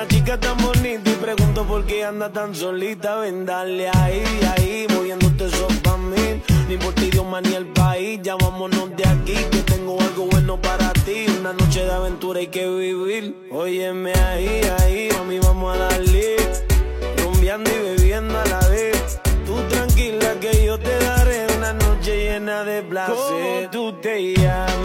una chica tan bonita y pregunto por qué anda tan solita. Ven, dale ahí, ahí, moviéndote eso pa' mí. Ni por ti Dios más ni el país, ya vámonos de aquí, que tengo algo bueno para ti. Una noche de aventura hay que vivir. Óyeme ahí, ahí, mami, vamos a darle. Rumbeando y bebiendo a la vez. Tú tranquila que yo te daré una noche llena de placer. ¿Cómo tú te llamas?